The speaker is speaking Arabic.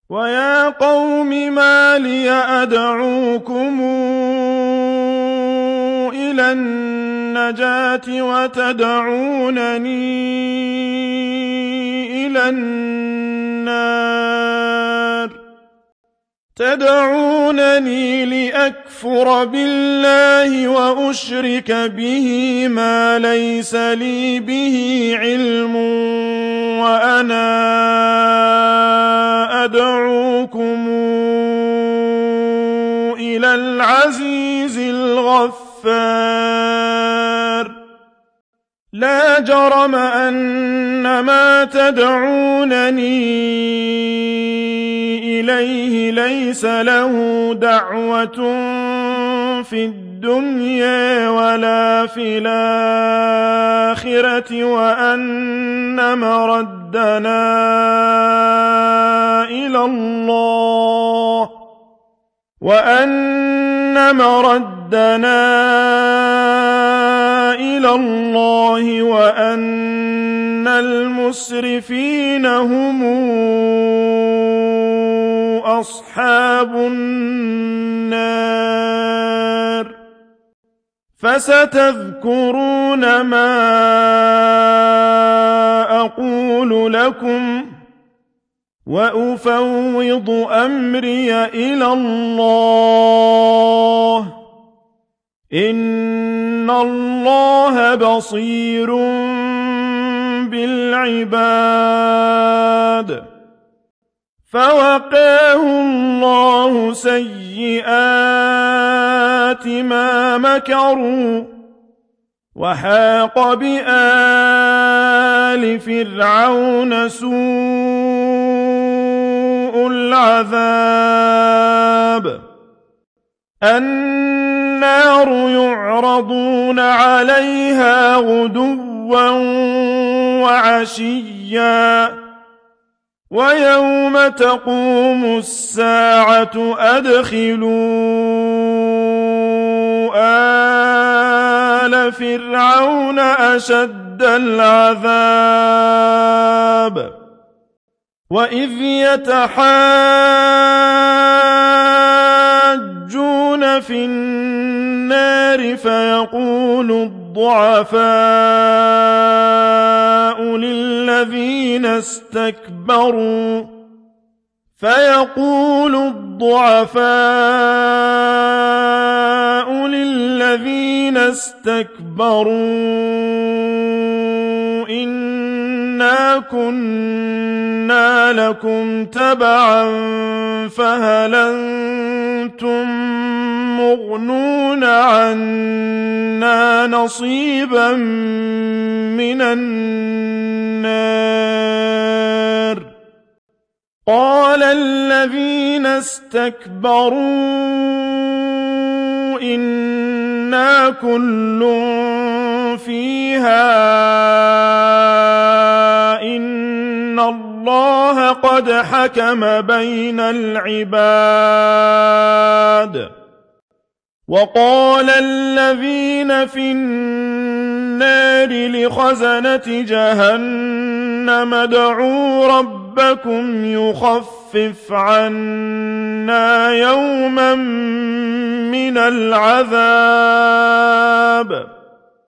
وَيَا قَوْمِ مَا لِيَ أَدْعُوكُمْ إِلَى النَّجَاةِ وَتَدْعُونَنِي إِلَى النَّارِ تدعونني لأكفر بالله وأشرك به ما ليس لي به علم وأنا أدعوكم إلى العزيز الغفار لا جرم أن ما تدعونني إليه ليس له دعوة في الدنيا ولا في الآخرة وأن مردنا إلى الله وأن المسرفين هم أصحاب النار فستذكرون ما أقول لكم وأفوض أمري إلى الله إن الله بصير بالعباد فوقاه الله سيئات ما مكروا وحاق بآل فرعون سوء العذاب النار يعرضون عليها غدوا وعشيا ويوم تقوم الساعة أدخلوا آل فرعون أشد العذاب وإذ يتحاجون في النار فيقول الضعفاء للذين استكبروا إنا كنا لكم تبعا فهل أنتم مغنون عنا نصيبا من النار قال الذين استكبروا إنا كل فيها إن الله قد حكم بين العباد وقال الذين في النار لخزنة جهنم ادعوا ربكم يخفف عنا يوما من العذاب